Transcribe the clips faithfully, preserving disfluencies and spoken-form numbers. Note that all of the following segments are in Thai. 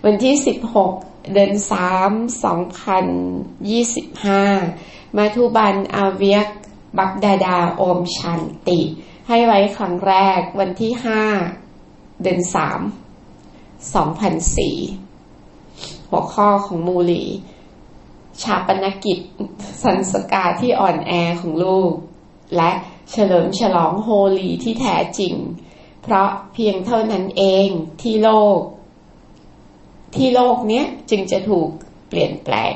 วันที่สิบหกเดือนสามสองพันยี่สิบห้ามาทุบันอาเวียกบักดาดาโอมชันติให้ไว้ครั้งแรกวันที่ห้าเดือนสามสองพันสี่หัวข้อของมูลีชาปนกิจสันสกาที่อ่อนแอของลูกและเฉลิมฉลองโฮลีที่แท้จริงเพราะเพียงเท่านั้นเองที่โลกที่โลกเนี้ยจึงจะถูกเปลี่ยนแปลง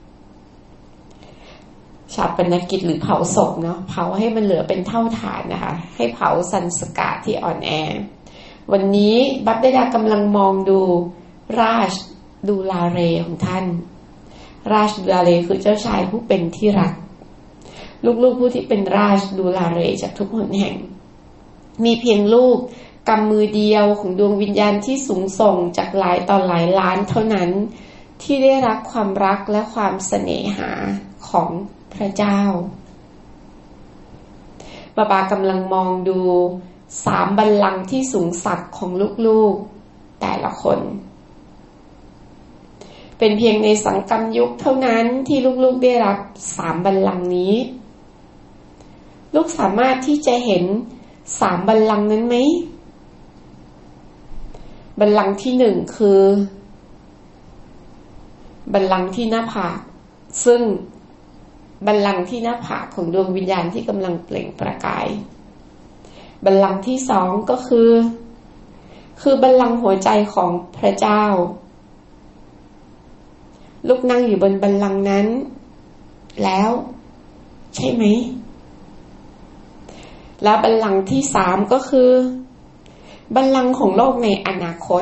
ชาปนกิจหรือเผาศพเนาะเผาให้มันเหลือเป็นเท่าฐานนะคะให้เผาสันสกาที่อ่อนแอวันนี้บัพเดดากำลังมองดูราชดูลาเรของท่านราชดูลาเรคือเจ้าชายผู้เป็นที่รักลูกๆผู้ที่เป็นราชดูลาเรจากทุกหนแห่งมีเพียงลูกกำมือเดียวของดวงวิญญาณที่สูงส่งจากหลายต่อหลายล้านเท่านั้นที่ได้รับความรักและความเสน่หาของพระเจ้าบาบากำลังมองดูสามบัลลังก์ที่สูงสักของลูกๆแต่ละคนเป็นเพียงในสังกัมยุคเท่านั้นที่ลูกๆได้รับสามบัลลังก์นี้ลูกสามารถที่จะเห็นสามบัลลังก์นั้นไหมบัลลังก์ที่หนึ่งคือบัลลังก์ที่หน้าผากซึ่งบัลลังก์ที่หน้าผากของดวงวิญญาณที่กำลังเปล่งประกายบัลลังก์ที่สองก็คือคือบัลลังก์หัวใจของพระเจ้าลูกนั่งอยู่บนบัลลังก์นั้นแล้วใช่ไหมและบัลลังก์ที่สามก็คือบัลลังก์ของโลกในอนาคต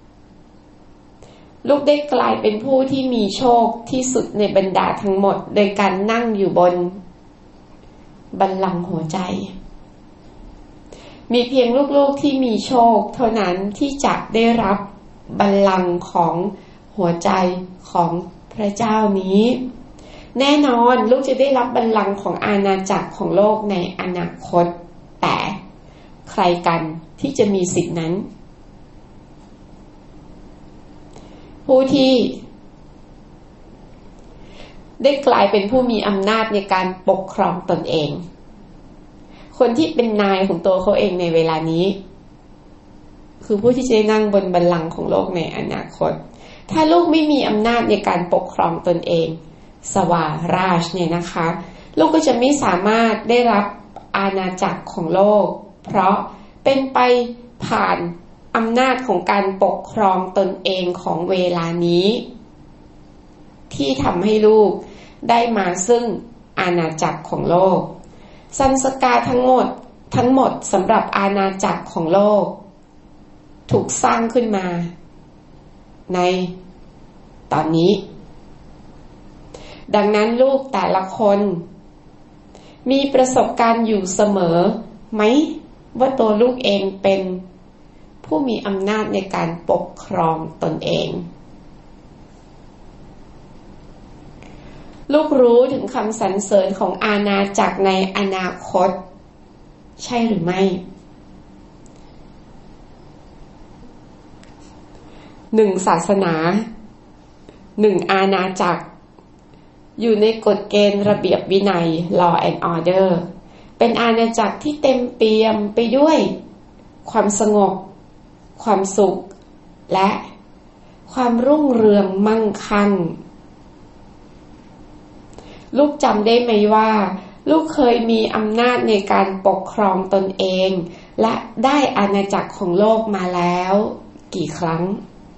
ลูกได้กลายเป็นผู้ที่มีโชคที่สุดในบรรดาทั้งหมดโดยการนั่งอยู่บนบัลลังก์หัวใจมีเพียงลูกๆที่มีโชคเท่านั้นที่จะได้รับบัลลังก์ของหัวใจของพระเจ้านี้แน่นอนลูกจะได้รับบัลลังก์ของอาณาจักรของโลกในอนาคตแต่ใครกันที่จะมีสิทธินั้นผู้ที่ได้กลายเป็นผู้มีอำนาจในการปกครองตนเองคนที่เป็นนายของตัวเขาเองในเวลานี้คือผู้ที่จะนั่งบนบัลลังก์ของโลกในอนาคตถ้าลูกไม่มีอำนาจในการปกครองตนเองสวาราชเนี่ยนะคะลูกก็จะไม่สามารถได้รับอาณาจักรของโลกเพราะเป็นไปผ่านอำนาจของการปกครองตนเองของเวลานี้ที่ทำให้ลูกได้มาซึ่งอาณาจักรของโลกสันสกาทั้งหมดทั้งหมดสำหรับอาณาจักรของโลกถูกสร้างขึ้นมาในตอนนี้ดังนั้นลูกแต่ละคนมีประสบการณ์อยู่เสมอไหมว่าตัวลูกเองเป็นผู้มีอำนาจในการปกครองตนเองลูกรู้ถึงคำสรรเสริญของอาณาจักรในอนาคตใช่หรือไม่หนึ่งศาสนาหนึ่งอาณาจักรอยู่ในกฎเกณฑ์ระเบียบวินัย law and order เป็นอาณาจักรที่เต็มเปี่ยมไปด้วยความสงบความสุขและความรุ่งเรืองมั่งคั่งลูกจำได้ไหมว่าลูกเคยมีอำนาจในการปกครองตนเองและได้อาณาจักรของโลกมาแล้วกี่ครั้ง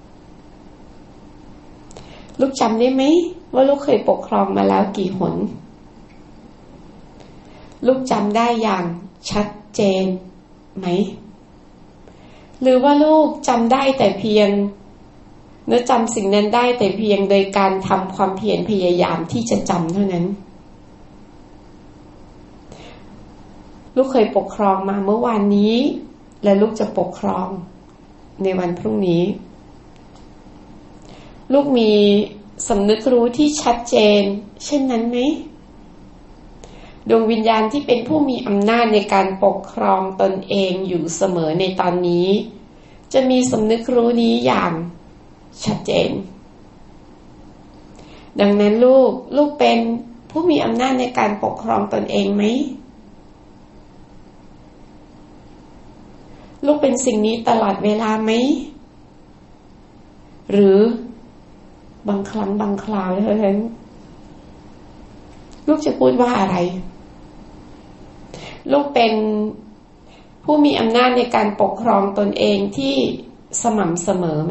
ลูกจำได้ไหมว่าลูกเคยปกครองมาแล้วกี่หนลูกจำได้อย่างชัดเจนไหมหรือว่าลูกจำได้แต่เพียงเนื้อจำสิ่งนั้นได้แต่เพียงโดยการทำความเพียรพยายามที่จะจำเท่านั้นลูกเคยปกครองมาเมื่อวานนี้และลูกจะปกครองในวันพรุ่งนี้ลูกมีสำนึกรู้ที่ชัดเจนเช่นนั้นไหมดวงวิญญาณที่เป็นผู้มีอำนาจในการปกครองตนเองอยู่เสมอในตอนนี้จะมีสำนึกรู้นี้อย่างชัดเจนดังนั้นลูกลูกเป็นผู้มีอำนาจในการปกครองตนเองไหมลูกเป็นสิ่งนี้ตลอดเวลาไหมหรือบางครั้งบางคราวเท่านั้นลูกจะพูดว่าอะไรลูกเป็นผู้มีอำนาจในการปกครองตนเองที่สม่ำเสมอไหม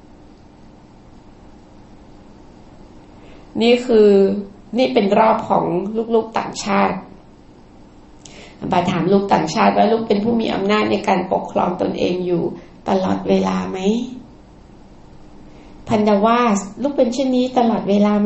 นี่คือนี่เป็นรอบของลูกๆต่างชาติบาถามลูกต่างชาติว่าลูกเป็นผู้มีอำนาจในการปกครองตนเองอยู่ตลอดเวลาไหมพันดาวาสลูกเป็นเช่นนี้ตลอดเวลาไหม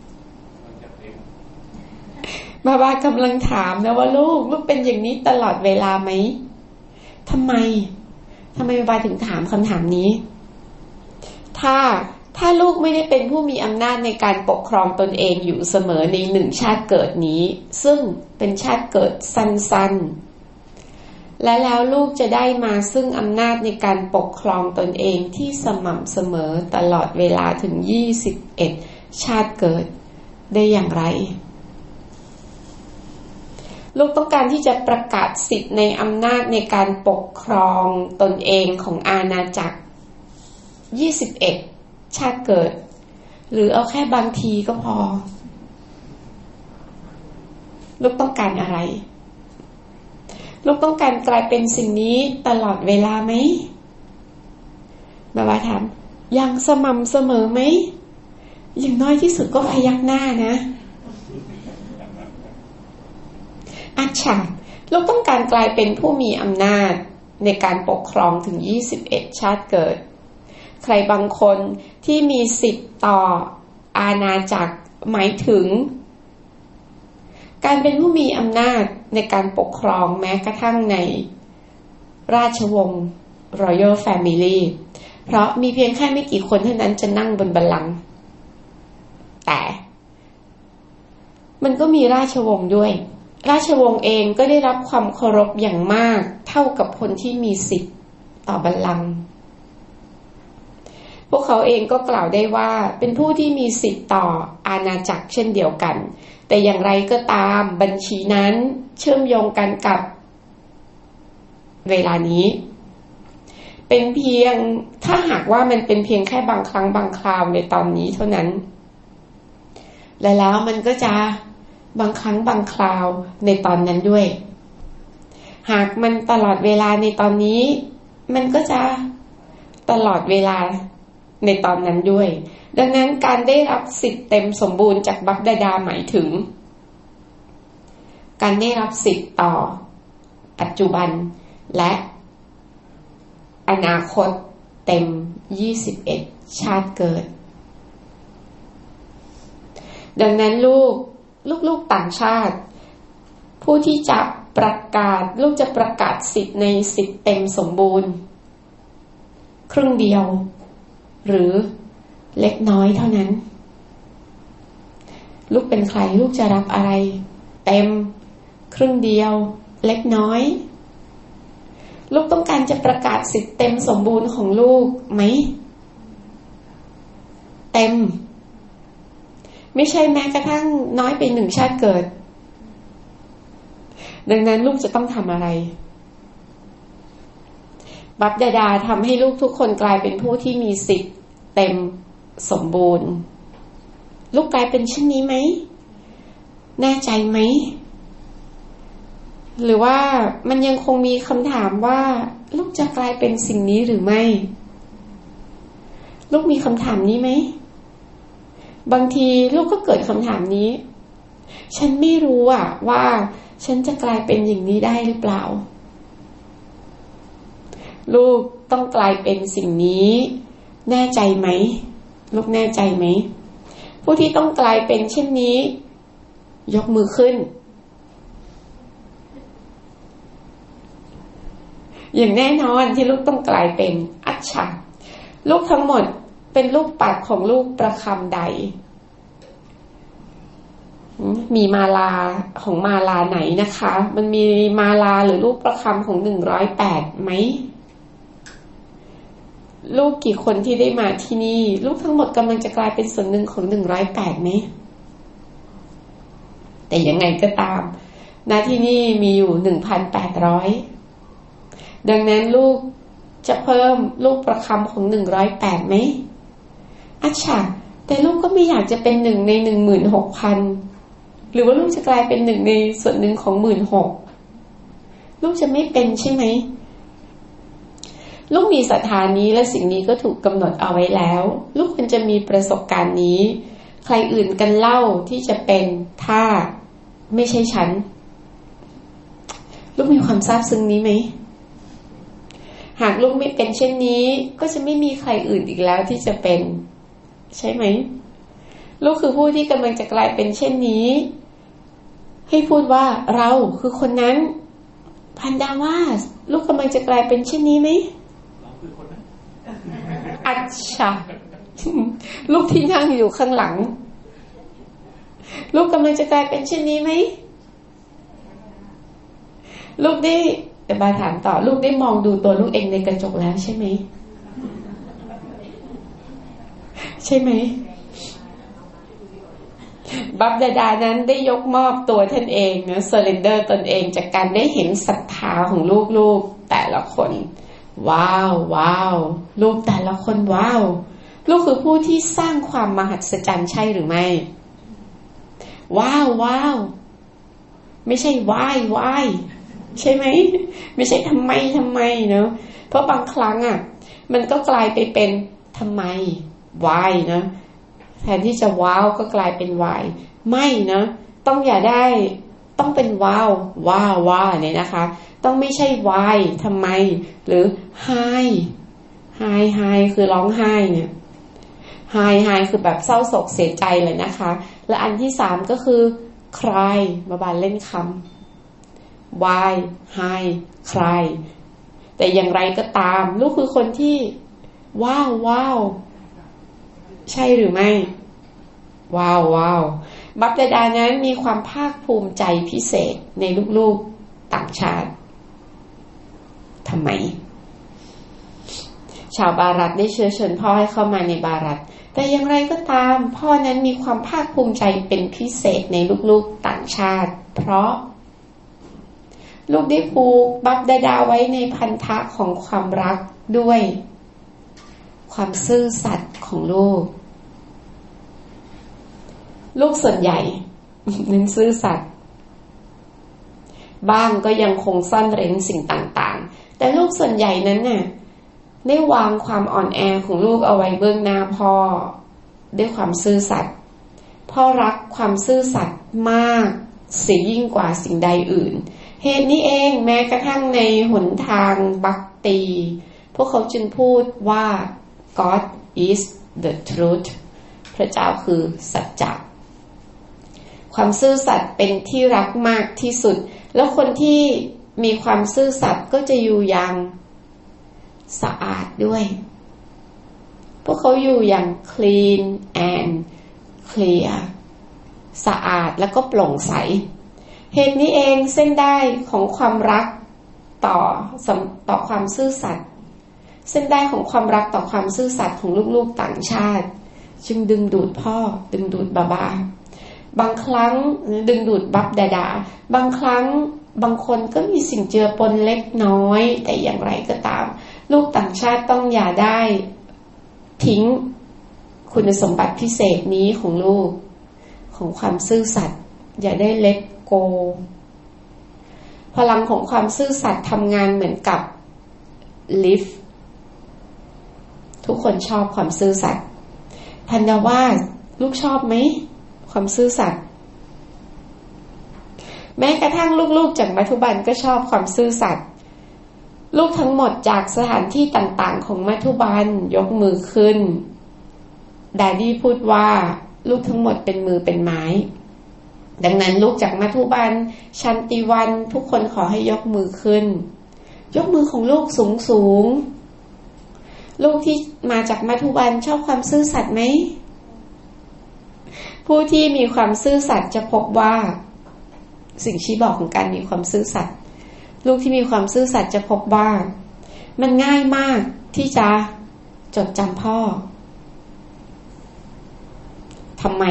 บาบากำลังถามนะว่าลูกลูกเป็นอย่างนี้ตลอดเวลาไหมทำไมทำไมบาบาถึงถามคำถามนี้ถ้าถ้าลูกไม่ได้เป็นผู้มีอำนาจในการปกครองตนเองอยู่เสมอในหนึ่งชาติเกิดนี้ซึ่งเป็นชาติเกิดสั้นๆและแล้วลูกจะได้มาซึ่งอำนาจในการปกครองตนเองที่สม่ำเสมอตลอดเวลาถึงยี่สิบเอ็ดชาติเกิดได้อย่างไรลูกต้องการที่จะประกาศสิทธิ์ในอำนาจในการปกครองตนเองของอาณาจักรยี่สิบเอ็ดชาติเกิดหรือเอาแค่บางทีก็พอลูกต้องการอะไรลูกต้องการกลายเป็นสิ่งนี้ตลอดเวลาไหมบาบาถามอย่างสม่ำเสมอไหมอย่างน้อยที่สุดก็พยักหน้านะอาชาลูกต้องการกลายเป็นผู้มีอำนาจในการปกครองถึงยี่สิบเอ็ดชาติเกิดใครบางคนที่มีสิทธิ์ต่ออาณาจักรหมายถึงการเป็นผู้มีอำนาจในการปกครองแม้กระทั่งในราชวงศ์ Royal Family เพราะมีเพียงแค่ไม่กี่คนเท่านั้นจะนั่งบนบัลลังก์แต่มันก็มีราชวงศ์ด้วยราชวงศ์เองก็ได้รับความเคารพอย่างมากเท่ากับคนที่มีสิทธิ์ต่อบัลลังก์พวกเขาเองก็กล่าวได้ว่าเป็นผู้ที่มีสิทธิ์ต่ออาณาจักรเช่นเดียวกันแต่อย่างไรก็ตามบัญชีนั้นเชื่อมโยงกันกับเวลานี้เป็นเพียงถ้าหากว่ามันเป็นเพียงแค่บางครั้งบางคราวในตอนนี้เท่านั้นและแล้วมันก็จะบางครั้งบางคราวในตอนนั้นด้วยหากมันตลอดเวลาในตอนนี้มันก็จะตลอดเวลาในตอนนั้นด้วยดังนั้นการได้รับสิทธิ์เต็มสมบูรณ์จากบัพดาดาหมายถึงการได้รับสิทธิ์ต่อปัจจุบันและอนาคตเต็มยี่สิบเอ็ดชาติเกิดดังนั้นลูกลูกๆต่างชาติผู้ที่จะประกาศลูกจะประกาศสิทธิ์ในสิทธิ์เต็มสมบูรณ์ครึ่งเดียวหรือเล็กน้อยเท่านั้นลูกเป็นใครลูกจะรับอะไรเต็มครึ่งเดียวเล็กน้อยลูกต้องการจะประกาศสิทธิ์เต็มสมบูรณ์ของลูกไหมเต็มไม่ใช่แม้กระทั่งน้อยไปหนึ่งชาติเกิดดังนั้นลูกจะต้องทำอะไรบัพดาดาทำให้ลูกทุกคนกลายเป็นผู้ที่มีสิทธิ์เต็มสมบูรณ์ลูกกลายเป็นเช่นนี้ไหมแน่ใจไหมหรือว่ามันยังคงมีคำถามว่าลูกจะกลายเป็นสิ่งนี้หรือไม่ลูกมีคำถามนี้ไหมบางทีลูกก็เกิดคำถามนี้ฉันไม่รู้อ่ะว่าฉันจะกลายเป็นอย่างนี้ได้หรือเปล่าลูกต้องกลายเป็นสิ่งนี้แน่ใจไหมลูกแน่ใจไหมผู้ที่ต้องกลายเป็นเช่นนี้ยกมือขึ้นอย่างแน่นอนที่ลูกต้องกลายเป็นอัจฉริลูกทั้งหมดเป็นลูกปัดของลูกประคำใดมีมาลาของมาลาไหนนะคะมันมีมาลาหรือลูกประคำของหนึ่งร้อยแปดไหมลูกกี่คนที่ได้มาที่นี่ลูกทั้งหมดกำลังจะกลายเป็นส่วนหนึ่งของหนึ่งร้อยแปดไหมแต่ยังไงก็ตามณที่นี่มีอยู่ หนึ่งพันแปดร้อย ดังนั้นลูกจะเพิ่มลูกประคำของหนึ่งร้อยแปดไหมอัจฉะแต่ลูกก็ไม่อยากจะเป็นหนึ่งใน หนึ่งหมื่นหกพัน หรือว่าลูกจะกลายเป็นหนึ่งในส่วนหนึ่งของ หนึ่งหมื่นหกพัน ลูกจะไม่เป็นใช่ไหมลูกมีศรัทธานี้และสิ่งนี้ก็ถูกกำหนดเอาไว้แล้วลูกควรจะมีประสบการณ์นี้ใครอื่นกันเล่าที่จะเป็นถ้าไม่ใช่ฉันลูกมีความซาบซึ้งนี้ไหมหากลูกไม่เป็นเช่นนี้ก็จะไม่มีใครอื่นอีกแล้วที่จะเป็นใช่ไหมลูกคือผู้ที่กำลังจะกลายเป็นเช่นนี้ให้พูดว่าเราคือคนนั้นพันดาวาสลูกกำลังจะกลายเป็นเช่นนี้ไหมเราคือคนนั้นอัจฉะลูกที่นั่งอยู่ข้างหลังลูกกำลังจะกลายเป็นเช่นนี้ไหมลูกได้แต่บาถามต่อลูกได้มองดูตัวลูกเองในกระจกแล้วใช่ไหมใช่ไหมบัพดาดานั้นได้ยกมอบตัวท่านเองนะเซอร์เรนเดอร์ตนเองจากการได้เห็นศรัทธาของลูกๆแต่ละคนว้าวว้าวลูกแต่ละคนว้าวลูกคือผู้ที่สร้างความมหัศจรรย์ใช่หรือไม่ว้าวว้าวไม่ใช่ว้ายว้ายใช่ไหมไม่ใช่ทำไมทำไมเนาะเพราะบางครั้งอ่ะมันก็กลายไปเป็นทำไมว้ายนะแทนที่จะว้าวก็กลายเป็นวายไม่นะต้องอย่าได้ต้องเป็นว้าวว้าวว้าเนี่ยนะคะต้องไม่ใช่วายทำไมหรือไฮไฮไฮคือร้องไห้เนี่ยไฮไฮคือแบบเศร้าโศกเสียใจเลยนะคะและอันที่สามก็คือคลายมาบานเล่นคำวายไฮคลายแต่อย่างไรก็ตามลูกคือคนที่ว้าวว้าวใช่หรือไม่ว้าวว้าวบัพดาดานั้นมีความภาคภูมิใจพิเศษในลูกๆต่างชาติทำไมชาวบารัตได้เชื้อเชิญพ่อให้เข้ามาในบารัตแต่อย่างไรก็ตามพ่อนั้นมีความภาคภูมิใจเป็นพิเศษในลูกๆต่างชาติเพราะลูกได้ผูกบัพดาดาไว้ในพันธะของความรักด้วยความซื่อสัตย์ของลูกลูกส่วนใหญ่นั้นซื่อสัตย์บ้างก็ยังคงซ่อนเร้นสิ่งต่างๆแต่ลูกส่วนใหญ่นั้นน่ะได้วางความอ่อนแอของลูกเอาไว้เบื้องหน้าพ่อด้วยความซื่อสัตย์พ่อรักความซื่อสัตย์มากเสียยิ่งกว่าสิ่งใดอื่นเหตุนี้เองแม้กระทั่งในหนทางบัคตีพวกเขาจึงพูดว่า God is the truth พระเจ้าคือสัจจะความซื่อสัตย์เป็นที่รักมากที่สุดแล้วคนที่มีความซื่อสัตย์ก็จะอยู่อย่างสะอาดด้วยพวกเขาอยู่อย่าง clean and clear สะอาดแล้วก็โปร่งใสเหตุนี้เองเส้นได้ของความรักต่อต่อความซื่อสัตย์เส้นได้ของความรักต่อความซื่อสัตย์ของลูกๆต่างชาติจึงดึงดูดพ่อดึงดูดบาบาบางครั้งดึงดูดบัพดาดาบางครั้งบางคนก็มีสิ่งเจือปนเล็กน้อยแต่อย่างไรก็ตามลูกต่างชาติต้องอย่าได้ทิ้งคุณสมบัติพิเศษนี้ของลูกของความซื่อสัตย์อย่าได้เล็กโกพลังของความซื่อสัตย์ทำงานเหมือนกับลิฟต์ทุกคนชอบความซื่อสัตย์พันดาว่าลูกชอบไหมความซื่อสัตย์แม้กระทั่งลูกๆจากมัธบัลก็ชอบความซื่อสัตย์ลูกทั้งหมดจากสถานที่ต่างๆของมัธบัลยกมือขึ้นดาดี้พูดว่าลูกทั้งหมดเป็นมือเป็นไม้ดังนั้นลูกจากมัธบัลชันติวันทุกคนขอให้ยกมือขึ้นยกมือของลูกสูงสูงลูกที่มาจากมัธบัลชอบความซื่อสัตย์ไหมผู้ที่มีความซื่อสัตย์จะพบว่าสิ่งชี้บอกของการมีความซื่อสัตย์ลูกที่มีความซื่อสัตย์จะพบว่ามันง่ายมากที่จะจดจำพ่อทำไม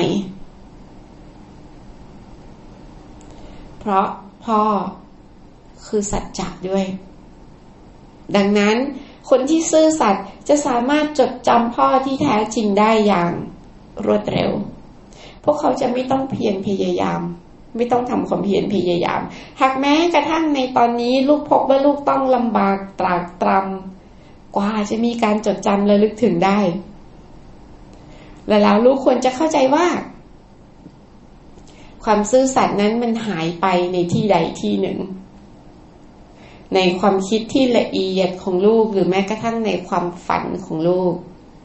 เพราะพ่อคือสัจจะด้วยดังนั้นคนที่ซื่อสัตย์จะสามารถจดจำพ่อที่แท้จริงได้อย่างรวดเร็วพวกเขาจะไม่ต้องเพียรพยายามไม่ต้องทำความเพียรพยายามหากแม้กระทั่งในตอนนี้ลูกพบว่าลูกต้องลำบากตรากตรำกว่าจะมีการจดจำระลึกถึงได้และแล้วลูกควรจะเข้าใจว่าความซื่อสัตย์นั้นมันหายไปในที่ใดที่หนึ่งในความคิดที่ละเอียดของลูกหรือแม้กระทั่งในความฝันของลูก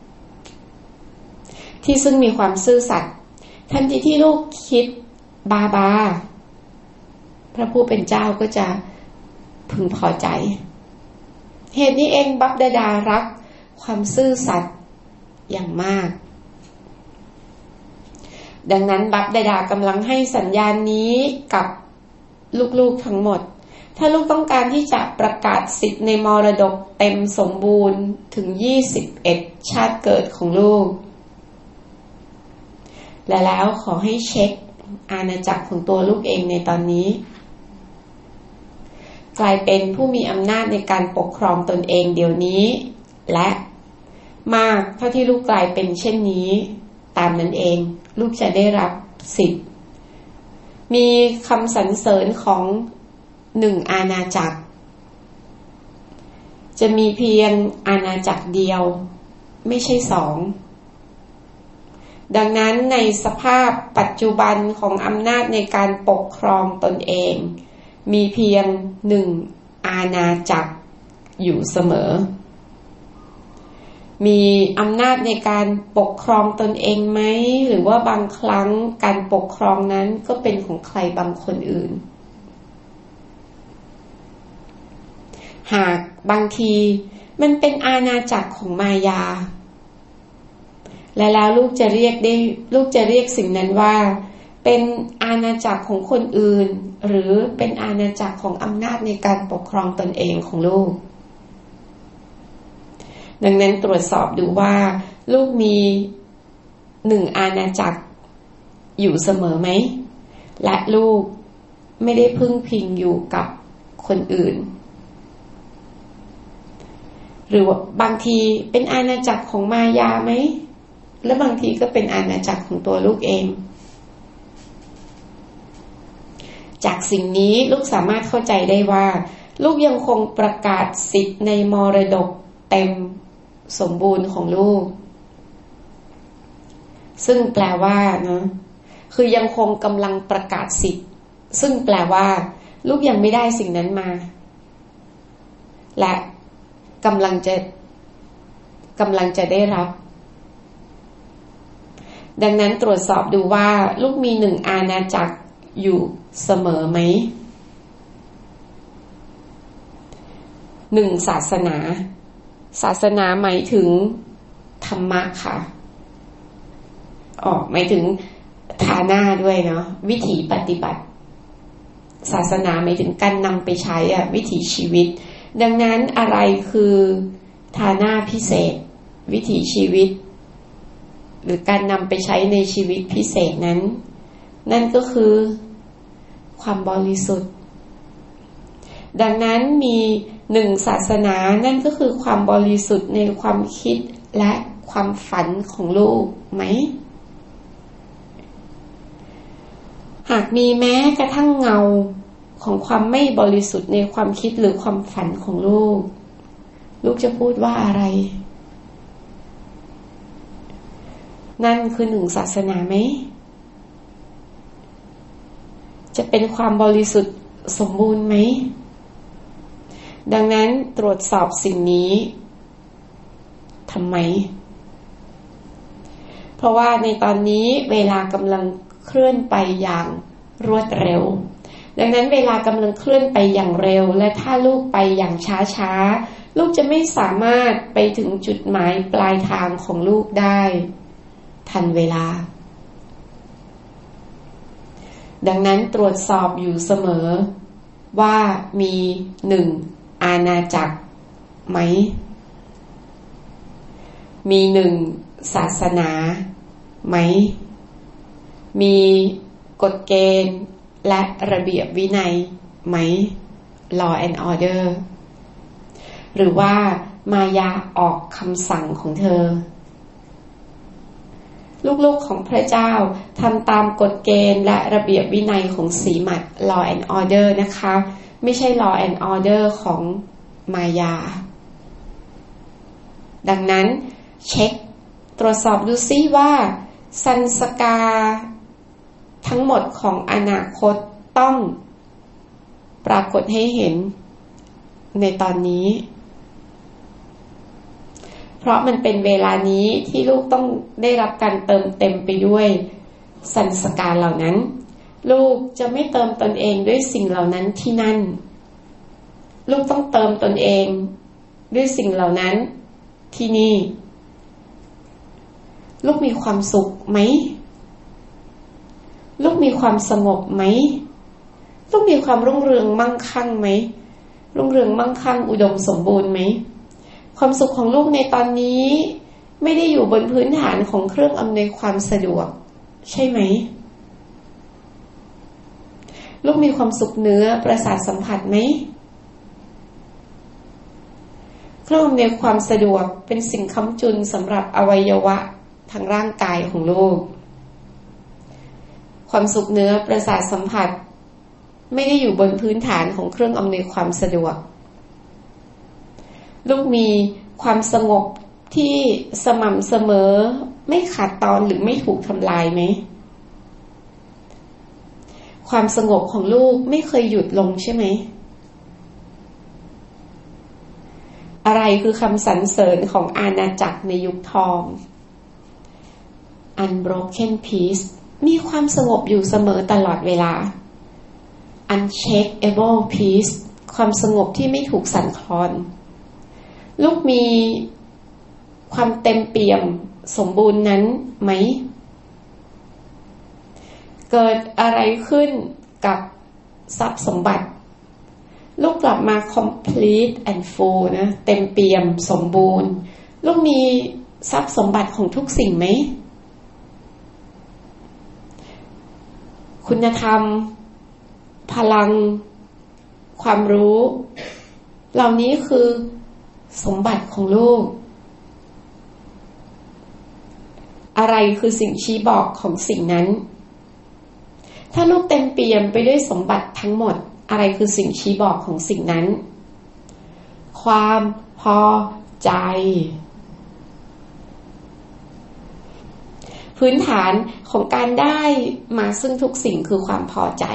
ที่ซึ่งมีความซื่อสัตย์ทันทีที่ลูกคิดบาบาพระผู้เป็นเจ้าก็จะพึงพอใจเหตุนี้เองบัพดาดารักความซื่อสัตย์อย่างมากดังนั้นบัพดาดากำลังให้สัญญาณนี้กับลูกๆทั้งหมดถ้าลูกต้องการที่จะประกาศสิทธิ์ในมรดกเต็มสมบูรณ์ถึงยี่สิบเอ็ดชาติเกิดของลูกและแล้วขอให้เช็คอาณาจักรของตัวลูกเองในตอนนี้กลายเป็นผู้มีอำนาจในการปกครองตนเองเดี๋ยวนี้และมากเท่าที่ลูกกลายเป็นเช่นนี้ตามนั้นเองลูกจะได้รับสิทธิ์มีคำสรรเสริญของหนึ่งอาณาจักรจะมีเพียงอาณาจักรเดียวไม่ใช่สองดังนั้นในสภาพปัจจุบันของอำนาจในการปกครองตนเองมีเพียงหนึ่งอาณาจักรอยู่เสมอมีอำนาจในการปกครองตนเองไหมหรือว่าบางครั้งการปกครองนั้นก็เป็นของใครบางคนอื่นหากบางทีมันเป็นอาณาจักรของมายาและแล้วลูกจะเรียกได้ลูกจะเรียกสิ่งนั้นว่าเป็นอาณาจักรของคนอื่นหรือเป็นอาณาจักรของอำนาจในการปกครองตนเองของลูกดังนั้นตรวจสอบดูว่าลูกมีหนึ่งอาณาจักรอยู่เสมอไหมและลูกไม่ได้พึ่งพิงอยู่กับคนอื่นหรือว่าบางทีเป็นอาณาจักรของมายาไหมและบางทีก็เป็นอาณาจักรของตัวลูกเองจากสิ่งนี้ลูกสามารถเข้าใจได้ว่าลูกยังคงประกาศสิทธิ์ในมรดกเต็มสมบูรณ์ของลูกซึ่งแปลว่านะคือยังคงกำลังประกาศสิทธิ์ซึ่งแปลว่าลูกยังไม่ได้สิ่งนั้นมาและกำลังจะกำลังจะได้รับดังนั้นตรวจสอบดูว่าลูกมีหนึ่งอาณาจักรอยู่เสมอไหมหนึ่งศาสนาศาสนาหมายถึงธรรมะค่ะอ๋อหมายถึงฐานะด้วยเนาะวิถีปฏิบัติศาสนาหมายถึงการนำไปใช้อะวิถีชีวิตดังนั้นอะไรคือฐานะพิเศษวิถีชีวิตหรือการนำไปใช้ในชีวิตพิเศษนั้นนั่นก็คือความบริสุทธิ์ดังนั้นมีหนึ่งศาสนานั่นก็คือความบริสุทธิ์ในความคิดและความฝันของลูกไหมหากมีแม้กระทั่งเงาของความไม่บริสุทธิ์ในความคิดหรือความฝันของลูกลูกจะพูดว่าอะไรนั่นคือหนึ่งศาสนาไหมจะเป็นความบริสุทธิ์สมบูรณ์ไหมดังนั้นตรวจสอบสิ่งนี้ทำไมเพราะว่าในตอนนี้เวลากำลังเคลื่อนไปอย่างรวดเร็วดังนั้นเวลากำลังเคลื่อนไปอย่างเร็วและถ้าลูกไปอย่างช้าๆลูกจะไม่สามารถไปถึงจุดหมายปลายทางของลูกได้ทันเวลาดังนั้นตรวจสอบอยู่เสมอว่ามีหนึ่งอาณาจักรไหมมีหนึ่งศาสนาไหมมีกฎเกณฑ์และระเบียบวินัยไหม law and order หรือว่ามายาออกคำสั่งของเธอลูกๆของพระเจ้าทำตามกฎเกณฑ์และระเบียบวินัยของสีหมัด law and order นะคะไม่ใช่ law and order ของมายาดังนั้นเช็คตรวจสอบดูซิว่าสันสกาทั้งหมดของอนาคตต้องปรากฏให้เห็นในตอนนี้เพราะมันเป็นเวลานี้ที่ลูกต้องได้รับการเติมเต็มไปด้วยสันสกาเหล่านั้นลูกจะไม่เติมตนเองด้วยสิ่งเหล่านั้นที่นั่นลูกต้องเติมตนเองด้วยสิ่งเหล่านั้นที่นี่ลูกมีความสุขไหมลูกมีความสงบไหมลูกมีความรุ่งเรืองมั่งคั่งไหมรุ่งเรืองมั่งคั่งอุดมสมบูรณ์ไหมความสุขของลูกในตอนนี้ไม่ได้อยู่บนพื้นฐานของเครื่องอำนวยความสะดวกใช่ไหมลูกมีความสุขเนื้อประสาทสัมผัสไหมเครื่องอำนวยความสะดวกเป็นสิ่งค้ำจุนสำหรับอวัยวะทางร่างกายของลูกความสุขเนื้อประสาทสัมผัสไม่ได้อยู่บนพื้นฐานของเครื่องอำนวยความสะดวกลูกมีความสงบที่สม่ำเสมอไม่ขาดตอนหรือไม่ถูกทำลายไหมความสงบของลูกไม่เคยหยุดลงใช่ไหมอะไรคือคำสรรเสริญของอาณาจักรในยุคทอง Unbroken Peace มีความสงบอยู่เสมอตลอดเวลา Unshakable Peace ความสงบที่ไม่ถูกสั่นคลอนลูกมีความเต็มเปี่ยมสมบูรณ์นั้นไหมเกิดอะไรขึ้นกับทรัพย์สมบัติลูกกลับมา complete and full นะเต็มเปี่ยมสมบูรณ์ลูกมีทรัพย์สมบัติของทุกสิ่งไหมคุณธรรมพลังความรู้เหล่านี้คือสมบัติของลูกอะไรคือสิ่งชี้บอกของสิ่งนั้นถ้าลูกเต็มเปี่ยมไปด้วยสมบัติทั้งหมดอะไรคือสิ่งชี้บอกของสิ่งนั้นความพอใจพื้นฐานของการได้มาซึ่งทุกสิ่งคือความพอใจ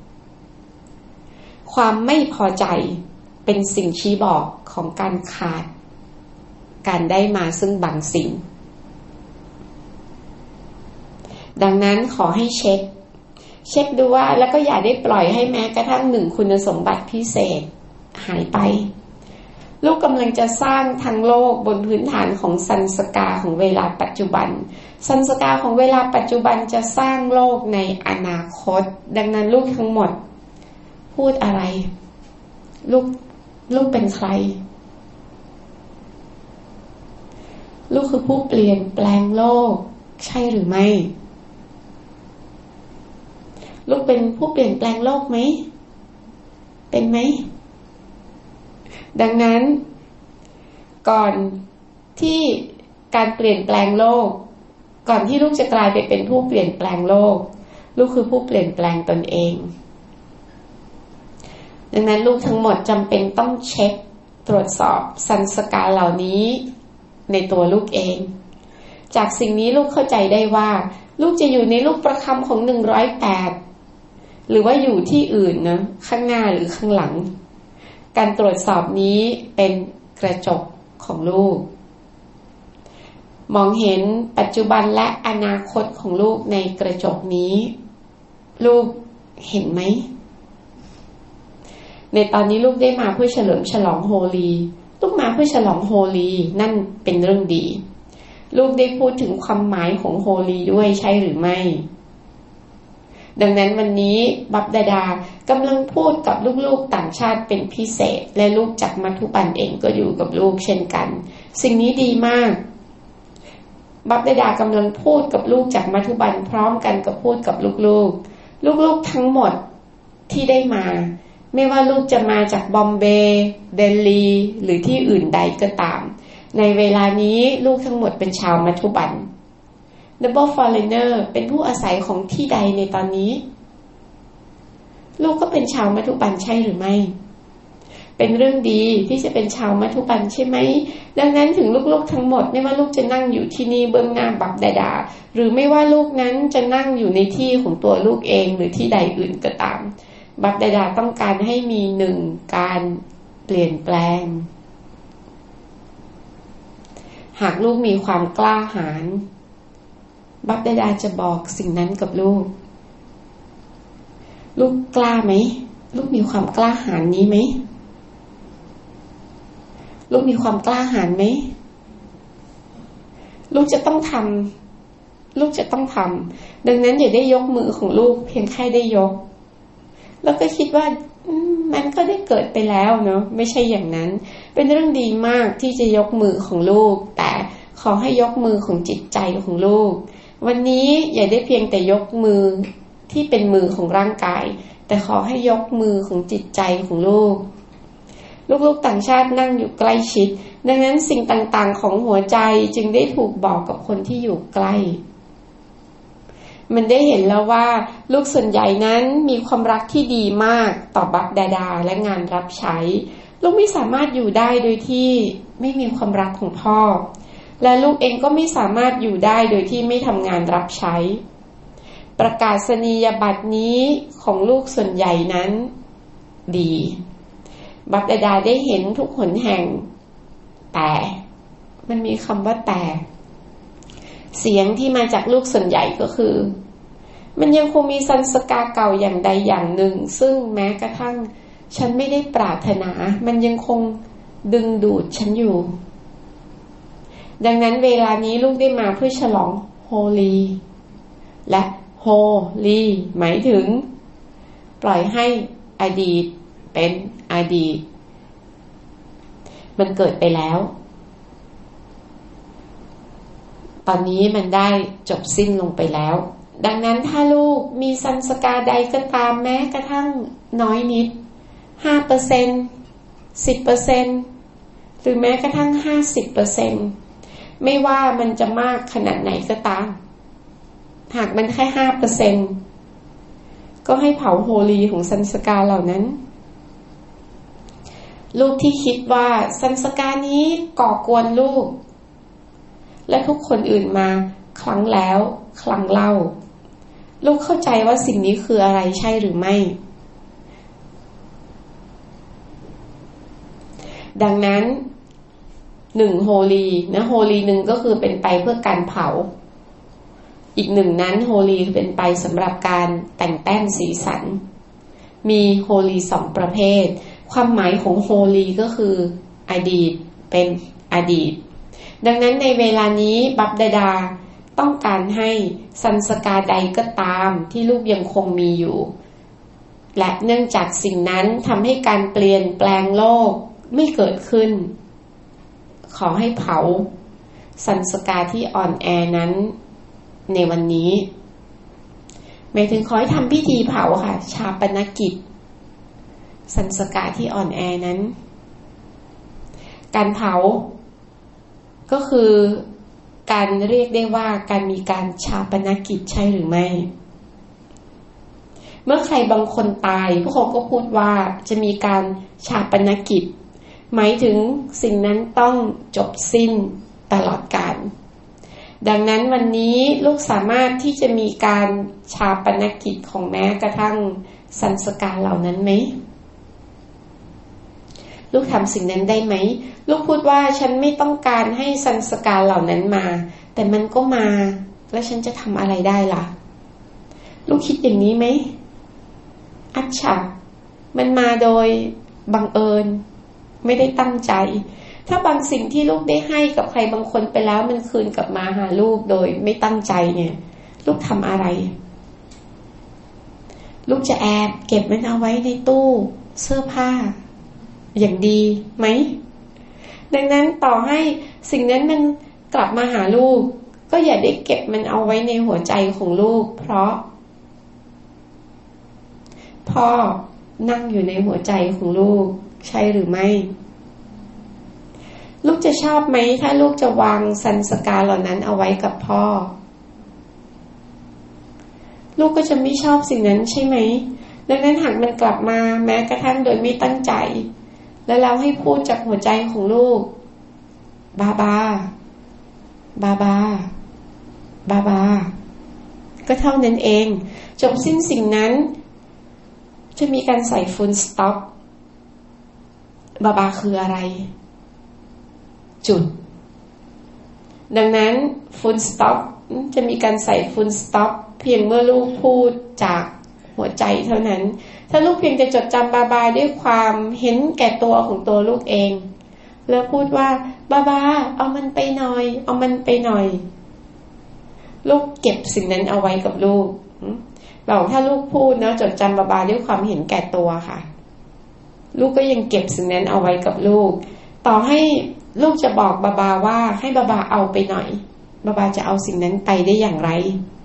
ความไม่พอใจเป็นสิ่งชี้บอกของการขาดการได้มาซึ่งบางสิ่งดังนั้นขอให้เช็คเช็คดูว่าแล้วก็อย่าได้ปล่อยให้แม้กระทั่งหนึ่งคุณสมบัติพิเศษหายไปลูกกำลังจะสร้างทั้งโลกบนพื้นฐานของสันสกาของเวลาปัจจุบันสันสกาของเวลาปัจจุบันจะสร้างโลกในอนาคตดังนั้นลูกทั้งหมดพูดอะไรลูกลูกเป็นใครลูกคือผู้เปลี่ยนแปลงโลกใช่หรือไม่ลูกเป็นผู้เปลี่ยนแปลงโลกไหมเป็นไหมดังนั้นก่อนที่การเปลี่ยนแปลงโลกก่อนที่ลูกจะกลายไปเป็นผู้เปลี่ยนแปลงโลกลูกคือผู้เปลี่ยนแปลงตนเองดังนั้นลูกทั้งหมดจำเป็นต้องเช็คตรวจสอบสันสกาเหล่านี้ในตัวลูกเองจากสิ่งนี้ลูกเข้าใจได้ว่าลูกจะอยู่ในลูกประคำของหนึ่งร้อยแปดหรือว่าอยู่ที่อื่นนะข้างหน้าหรือข้างหลังการตรวจสอบนี้เป็นกระจกของลูกมองเห็นปัจจุบันและอนาคตของลูกในกระจกนี้ลูกเห็นไหมในตอนนี้ลูกได้มาเพื่อเฉลิมฉลองโฮลีลูกมาเพื่อฉลองโฮลีนั่นเป็นเรื่องดีลูกได้พูดถึงความหมายของโฮลีด้วยใช่หรือไม่ดังนั้นวันนี้บัพดาดากำลังพูดกับลูกๆต่างชาติเป็นพิเศษและลูกจากมัทุบันเองก็อยู่กับลูกเช่นกันสิ่งนี้ดีมากบัพดาดากำลังพูดกับลูกจากมัทุบันพร้อมกันกับพูดกับลูกๆลูกๆทั้งหมดที่ได้มาไม่ว่าลูกจะมาจากบอมเบย์เดลีหรือที่อื่นใดก็ตามในเวลานี้ลูกทั้งหมดเป็นชาวมัทุบัน Double Foreigner เป็นผู้อาศัยของที่ใดในตอนนี้ลูกก็เป็นชาวมัทุบันใช่หรือไม่เป็นเรื่องดีที่จะเป็นชาวมัทุบันใช่ไหมดังนั้นถึงลูกๆทั้งหมดไม่ว่าลูกจะนั่งอยู่ที่นี่เบื้องหน้าบัพดาดาหรือไม่ว่าลูกนั้นจะนั่งอยู่ในที่ของตัวลูกเองหรือที่ใดอื่นก็ตามบัพดาดาต้องการให้มีหนึ่งการเปลี่ยนแปลงหากลูกมีความกล้าหาญบัพดาดาจะบอกสิ่งนั้นกับลูกลูกกล้าไหมลูกมีความกล้าหาญนี้ไหมลูกมีความกล้าหาญไหมลูกจะต้องทำลูกจะต้องทำดังนั้นอย่าได้ยกมือของลูกเพียงแค่ได้ยกแล้วก็คิดว่ามันก็ได้เกิดไปแล้วเนาะไม่ใช่อย่างนั้นเป็นเรื่องดีมากที่จะยกมือของลูกแต่ขอให้ยกมือของจิตใจของลูกวันนี้อย่าได้เพียงแต่ยกมือที่เป็นมือของร่างกายแต่ขอให้ยกมือของจิตใจของลูกลูกๆต่างชาตินั่งอยู่ใกล้ชิดดังนั้นสิ่งต่างๆของหัวใจจึงได้ถูกบอกกับคนที่อยู่ใกล้มันได้เห็นแล้วว่าลูกส่วนใหญ่นั้นมีความรักที่ดีมากต่อบัพดาดาและงานรับใช้ลูกไม่สามารถอยู่ได้โดยที่ไม่มีความรักของพ่อและลูกเองก็ไม่สามารถอยู่ได้โดยที่ไม่ทำงานรับใช้ประกาศนียบัตรนี้ของลูกส่วนใหญ่นั้นดีบัพดาดาได้เห็นทุกหนแห่งแต่มันมีคำว่าแต่เสียงที่มาจากลูกส่วนใหญ่ก็คือมันยังคงมีสันสกาเก่าอย่างใดอย่างหนึ่งซึ่งแม้กระทั่งฉันไม่ได้ปรารถนามันยังคงดึงดูดฉันอยู่ดังนั้นเวลานี้ลูกได้มาเพื่อฉลองโฮลีและโฮลีหมายถึงปล่อยให้อดีตเป็นอดีตมันเกิดไปแล้วตอนนี้มันได้จบสิ้นลงไปแล้วดังนั้นถ้าลูกมีสันสกาใดก็ตามแม้กระทั่งน้อยนิด ห้าเปอร์เซ็นต์ สิบเปอร์เซ็นต์ หรือแม้กระทั่ง ห้าสิบเปอร์เซ็นต์ ไม่ว่ามันจะมากขนาดไหนก็ตามหากมันแค่ ห้าเปอร์เซ็นต์ ก็ให้เผาโฮลีของสันสกาเหล่านั้นลูกที่คิดว่าสันสกานี้ก่อกวนลูกและทุกคนอื่นมาครั้งแล้วครั้งเล่าลูกเข้าใจว่าสิ่งนี้คืออะไรใช่หรือไม่ดังนั้นหนึ่งโฮลีนะโฮลีหนึ่งก็คือเป็นไปเพื่อการเผาอีกหนึ่งนั้นโฮลีเป็นไปสำหรับการแต่งแต้มสีสันมีโฮลีสองประเภทความหมายของโฮลีก็คืออดีตเป็นอดีตดังนั้นในเวลานี้บัพดาดาต้องการให้สันสกาใดก็ตามที่ลูกยังคงมีอยู่และเนื่องจากสิ่งนั้นทำให้การเปลี่ยนแปลงโลกไม่เกิดขึ้นขอให้เผาสันสกาที่อ่อนแอนั้นในวันนี้หมายถึงขอให้ทำพิธีเผาค่ะชาปนกิจสันสกาที่อ่อนแอนั้นการเผาก็คือการเรียกได้ว่าการมีการชาปนกิจใช่หรือไม่เมื่อใครบางคนตายพวกเขาก็พูดว่าจะมีการชาปนกิจหมายถึงสิ่งนั้นต้องจบสิ้นตลอดกาลดังนั้นวันนี้ลูกสามารถที่จะมีการชาปนกิจของแม้กระทั่งสันสกาเหล่านั้นไหมลูกทำสิ่งนั้นได้ไหมลูกพูดว่าฉันไม่ต้องการให้สันสกาเหล่านั้นมาแต่มันก็มาแล้วฉันจะทำอะไรได้ล่ะลูกคิดอย่างนี้ไหมอัจฉริมันมาโดยบังเอิญไม่ได้ตั้งใจถ้าบางสิ่งที่ลูกได้ให้กับใครบางคนไปแล้วมันคืนกลับมาหาลูกโดยไม่ตั้งใจเนี่ยลูกทำอะไรลูกจะแอบเก็บมันเอาไว้ในตู้เสื้อผ้าอย่างดีไหมดังนั้นต่อให้สิ่งนั้นมันกลับมาหาลูกก็อย่าได้เก็บมันเอาไว้ในหัวใจของลูกเพราะพ่อนั่งอยู่ในหัวใจของลูกใช่หรือไม่ลูกจะชอบไหมถ้าลูกจะวางสันสการเหล่านั้นเอาไว้กับพ่อลูกก็จะไม่ชอบสิ่งนั้นใช่ไหมดังนั้นหากมันกลับมาแม้กระทั่งโดยไม่ตั้งใจแล้วเราให้พูดจากหัวใจของลูกบาบาบาบาบาบาก็เท่านั้นเองจบสิ้นสิ่งนั้นจะมีการใส่ full stop บาบาคืออะไรจุดดังนั้น full stop จะมีการใส่ full stop เพียงเมื่อลูกพูดจากหัวใจเท่านั้นถ้าลูกเพียงจะจดจำบาบาด้วยความเห็นแก่ตัวของตัวลูกเองแล้วพูดว่าบาบาเอามันไปหน่อยเอามันไปหน่อยลูกเก็บสิ่งนั้นเอาไว้กับลูกบอกถ้าลูกพูดนะจดจำบาบาด้วยความเห็นแก่ตัวค่ะลูกก็ยังเก็บสิ่งนั้นเอาไว้กับลูกต่อให้ลูกจะบอกบาบาว่าให้บาบาเอาไปหน่อยบาบาจะเอาสิ่งนั้นไปได้อย่างไร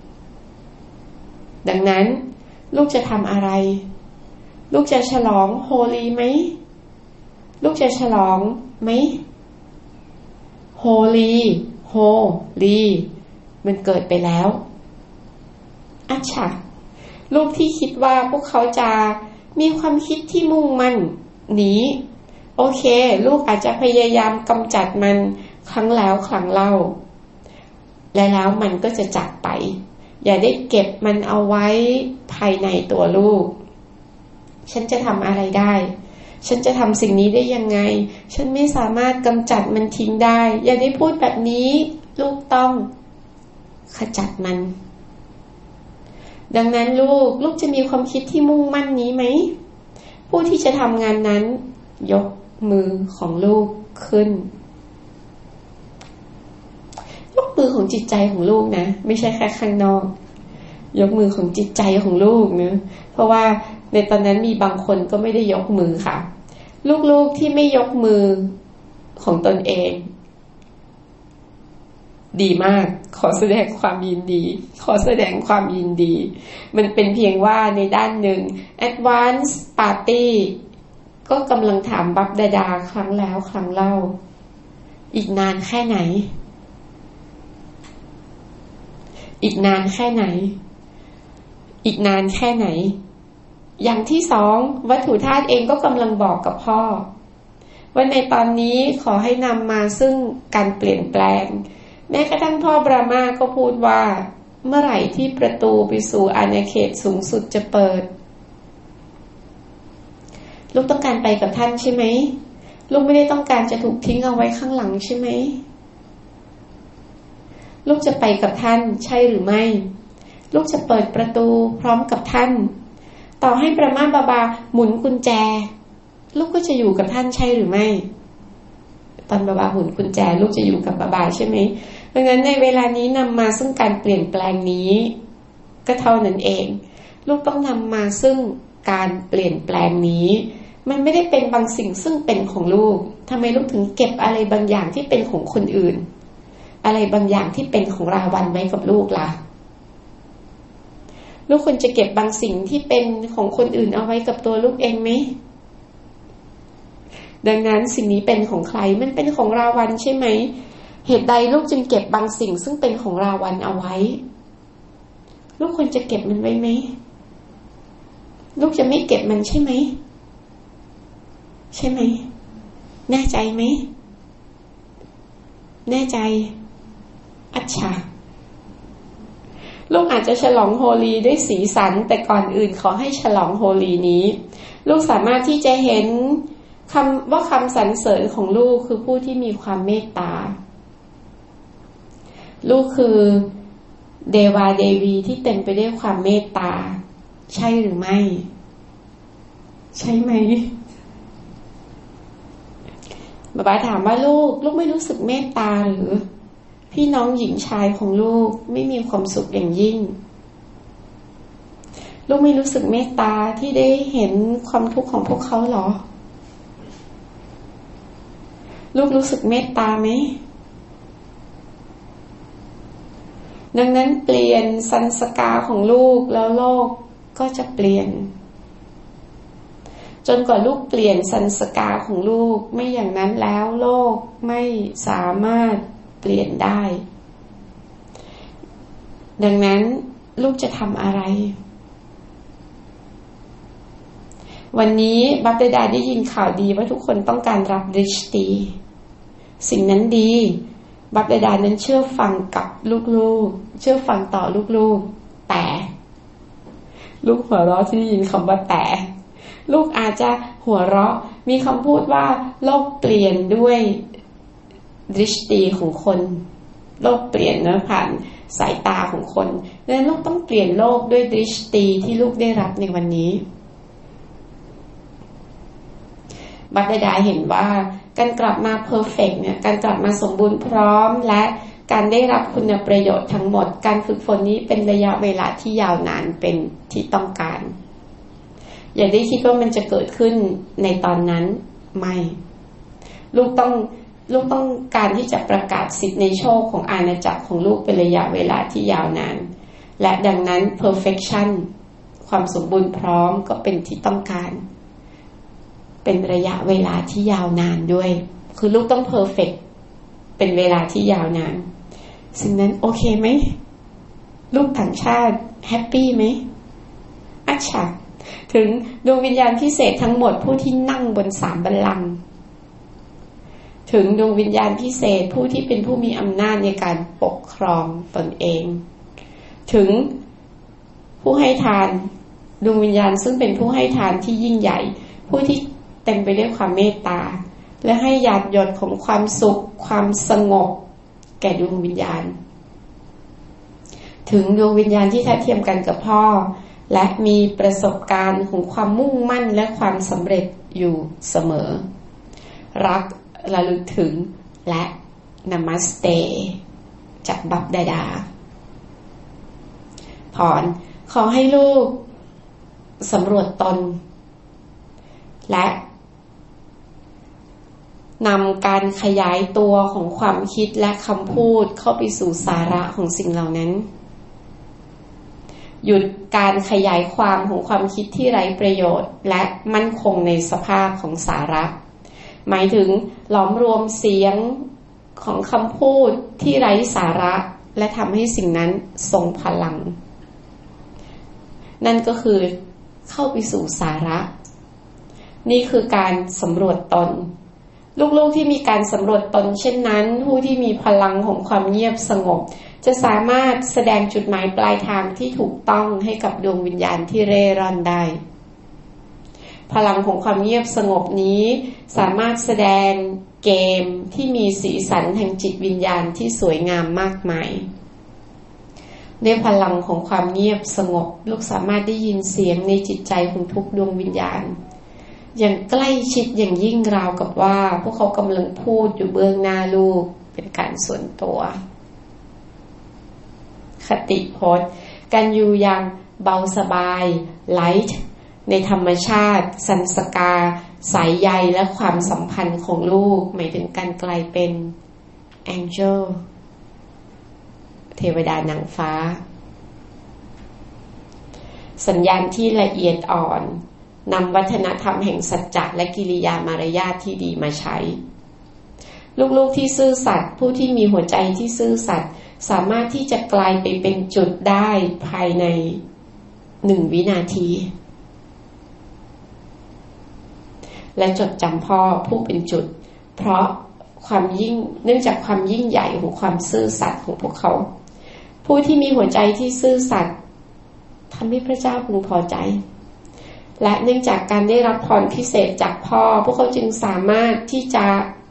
ดังนั้นลูกจะทำอะไรลูกจะฉลองโฮลีไหมลูกจะฉลองไหมโฮลีโฮลีมันเกิดไปแล้วอัจฉะลูกที่คิดว่าพวกเขาจะมีความคิดที่มุ่งมั่นหนีโอเคลูกอาจจะพยายามกำจัดมันครั้งแล้วครั้งเล่าและแล้วมันก็จะจากไปอย่าได้เก็บมันเอาไว้ภายในตัวลูกฉันจะทำอะไรได้ฉันจะทำสิ่งนี้ได้ยังไงฉันไม่สามารถกำจัดมันทิ้งได้อย่าได้พูดแบบนี้ลูกต้องขจัดมันดังนั้นลูกลูกจะมีความคิดที่มุ่งมั่นนี้ไหมผู้ที่จะทำงานนั้นยกมือของลูกขึ้นยกมือของจิตใจของลูกนะไม่ใช่แค่ข้างนอกยกมือของจิตใจของลูกนะเพราะว่าในตอนนั้นมีบางคนก็ไม่ได้ยกมือค่ะลูกๆที่ไม่ยกมือของตนเองดีมากขอแสดงความยินดีขอแสดงความยินดีมันเป็นเพียงว่าในด้านหนึ่ง Advance Party ก็กำลังถามบับดาดาครั้งแล้วครั้งเล่าอีกนานแค่ไหนอีกนานแค่ไหนอีกนานแค่ไหนอย่างที่สองวัตถุธาตุเองก็กำลังบอกกับพ่อว่าในตอนนี้ขอให้นำมาซึ่งการเปลี่ยนแปลงแม้กระทั่งพ่อบรามาก็พูดว่าเมื่อไหร่ที่ประตูไปสู่อาณาเขตสูงสุดจะเปิดลูกต้องการไปกับท่านใช่ไหมลูกไม่ได้ต้องการจะถูกทิ้งเอาไว้ข้างหลังใช่ไหมลูกจะไปกับท่านใช่หรือไม่ลูกจะเปิดประตูพร้อมกับท่านต่อให้บรามาบาบาหมุนกุญแจลูกก็จะอยู่กับท่านใช่หรือไม่ตอนบาบาหมุนกุญแจลูกจะอยู่กับบาบาใช่ไหมดังนั้นในเวลานี้นำมาซึ่งการเปลี่ยนแปลงนี้ก็เท่านั้นเองลูกต้องนำมาซึ่งการเปลี่ยนแปลงนี้มันไม่ได้เป็นบางสิ่งซึ่งเป็นของลูกทำไมลูกถึงเก็บอะไรบางอย่างที่เป็นของคนอื่นอะไรบางอย่างที่เป็นของราวันไว้กับลูกล่ะลูกควรจะเก็บบางสิ่งที่เป็นของคนอื่นเอาไว้กับตัวลูกเองไหมดังนั้นสิ่งนี้เป็นของใครมันเป็นของราวันใช่ไหมเหตุใดลูกจึงเก็บบางสิ่งซึ่งเป็นของราวันเอาไว้ลูกควรจะเก็บมันไว้ไหมลูกจะไม่เก็บมันใช่ไหมใช่ไหมแน่ใจไหมแน่ใจอัจฉาลูกอาจจะฉลองโฮลีด้วยสีสันแต่ก่อนอื่นขอให้ฉลองโฮลีนี้ลูกสามารถที่จะเห็นคำว่าคำสรรเสริญของลูกคือผู้ที่มีความเมตตาลูกคือเดวาเดวีที่เต็มไปด้วยความเมตตาใช่หรือไม่ใช่ไหมบ๊าบาถามว่าลูกลูกไม่รู้สึกเมตตาหรือพี่น้องหญิงชายของลูกไม่มีความสุขอย่างยิ่งลูกไม่รู้สึกเมตตาที่ได้เห็นความทุกข์ของพวกเขาหรอลูกรู้สึกเมตตาไหมดังนั้นเปลี่ยนสันสกาของลูกแล้วโลกก็จะเปลี่ยนจนกว่าลูกเปลี่ยนสันสกาของลูกไม่อย่างนั้นแล้วโลกไม่สามารถเปลี่ยนได้ดังนั้นลูกจะทำอะไรวันนี้บัพเดดาได้ยินข่าวดีว่าทุกคนต้องการรับดริชตีสิ่งนั้นดีบัพเดดานั้นเชื่อฟังกับลูกๆเชื่อฟังต่อลูกๆแต่ลูกหัวเราะที่ได้ยินคำว่าแต่ลูกอาจจะหัวเราะมีคำพูดว่าโลกเปลี่ยนด้วยดริชตีของคนโลกเปลี่ยนนะผ่านสายตาของคนดังนั้นลูกต้องเปลี่ยนโลกด้วยดริชตีที่ลูกได้รับในวันนี้บัพเดดาเห็นว่าการกลับมาเพอร์เฟกต์เนี่ยการกลับมาสมบูรณ์พร้อมและการได้รับคุณประโยชน์ทั้งหมดการฝึกฝนนี้เป็นระยะเวลาที่ยาวนานเป็นที่ต้องการอย่าได้คิดว่ามันจะเกิดขึ้นในตอนนั้นไม่ลูกต้องลูกต้องการที่จะประกาศสิทธิในโชคของอาณาจักรของลูกเป็นระยะเวลาที่ยาวนานและดังนั้น perfection ความสมบูรณ์พร้อมก็เป็นที่ต้องการเป็นระยะเวลาที่ยาวนานด้วยคือลูกต้อง perfect เป็นเวลาที่ยาวนานสิ่งนั้นโอเคไหมลูกต่างชาติแฮปปี้ไหมอัจฉริถึงดวงวิญญาณพิเศษทั้งหมดผู้ที่นั่งบนสามบัลลังก์ถึงดวงวิญญาณพิเศษผู้ที่เป็นผู้มีอำนาจในการปกครองตนเองถึงผู้ให้ทานดวงวิญญาณซึ่งเป็นผู้ให้ทานที่ยิ่งใหญ่ผู้ที่เต็มไปด้วยความเมตตาและให้หยาดหยดของความสุขความสงบแก่ดวงวิญญาณถึงดวงวิญญาณที่ทัดเทียมกันกับพ่อและมีประสบการณ์ของความมุ่งมั่นและความสำเร็จอยู่เสมอรักระลึกถึงและนามัสเตจากบัพเดดาพรขอให้ลูกสำรวจตนและนำการขยายตัวของความคิดและคำพูดเข้าไปสู่สาระของสิ่งเหล่านั้นหยุดการขยายความของความคิดที่ไร้ประโยชน์และมั่นคงในสภาพของสาระหมายถึงหลอมรวมเสียงของคำพูดที่ไร้สาระและทำให้สิ่งนั้นทรงพลังนั่นก็คือเข้าไปสู่สาระนี่คือการสำรวจตนลูกๆที่มีการสำรวจตนเช่นนั้นผู้ที่มีพลังของความเงียบสงบจะสามารถแสดงจุดหมายปลายทางที่ถูกต้องให้กับดวงวิญญาณที่เร่ร่อนได้พลังของความเงียบสงบนี้สามารถแสดงเกมที่มีสีสันแห่งจิตวิญญาณที่สวยงามมากมายด้วยพลังของความเงียบสงบลูกสามารถได้ยินเสียงในจิตใจของทุกดวงวิญญาณอย่างใกล้ชิดอย่างยิ่งราวกับว่าพวกเขากำลังพูดอยู่เบื้องหน้าลูกเป็นการส่วนตัวคติพจน์การอยู่อย่างเบาสบาย light ในธรรมชาติสันสกาสายใยและความสัมพันธ์ของลูกหมายถึงการกลายเป็น angel เทวดานางฟ้าสัญญาณที่ละเอียดอ่อนนำวัฒนธรรมแห่งสัจจะและกิริยามารยาทที่ดีมาใช้ลูกๆที่ซื่อสัตย์ผู้ที่มีหัวใจที่ซื่อสัตย์สามารถที่จะกลายไปเป็นจุดได้ภายในหนึ่งวินาทีและจดจำพ่อผู้เป็นจุดเพราะความยิ่งเนื่องจากความยิ่งใหญ่ของความซื่อสัตย์ของพวกเขาผู้ที่มีหัวใจที่ซื่อสัตย์ทำให้พระเจ้าพึงพอใจและเนื่องจากการได้รับพรพิเศษจากพ่อพวกเขาจึงสามารถที่จะ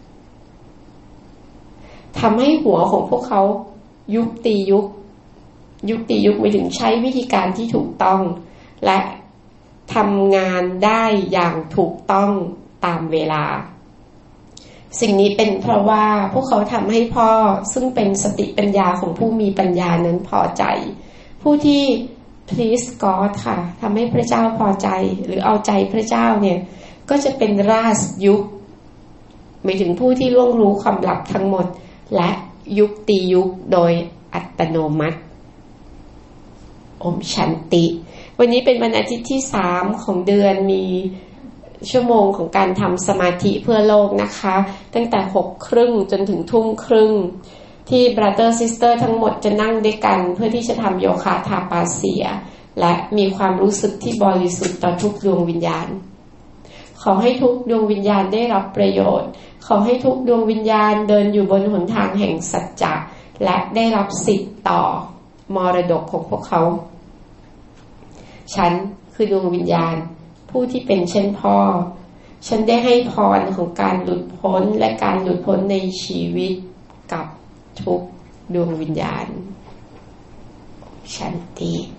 ทำให้หัวของพวกเขายุคตียุคยุคตียุคหมายถึงใช้วิธีการที่ถูกต้องและทำงานได้อย่างถูกต้องตามเวลาสิ่งนี้เป็นเพราะว่าพวกเขาทำให้พ่อซึ่งเป็นสติปัญญาของผู้มีปัญญานั้นพอใจผู้ที่ please God ค่ะทำให้พระเจ้าพอใจหรือเอาใจพระเจ้าเนี่ยก็จะเป็นราชยุคหมายถึงผู้ที่ล่วงรู้ความลับทั้งหมดและยุคตียุคโดยอัตโนมัติโอมชันติวันนี้เป็นวันอาทิตย์ที่สามของเดือนมีชั่วโมงของการทำสมาธิเพื่อโลกนะคะตั้งแต่หกครึ่งจนถึงทุ่มครึ่งที่ Brother Sister ทั้งหมดจะนั่งด้วยกันเพื่อที่จะทำโยคะทาปาเสียและมีความรู้สึกที่บริสุทธิ์ต่อทุกดวงวิญญาณขอให้ทุกดวงวิญญาณได้รับประโยชน์ขอให้ทุกดวงวิญญาณเดินอยู่บนหนทางแห่งสัจจะและได้รับสิทธิ์ต่อมรดกของพวกเขาฉันคือดวงวิญญาณผู้ที่เป็นเช่นพ่อฉันได้ให้พรของการหลุดพ้นและการหลุดพ้นในชีวิตกับทุกดวงวิญญาณชันติ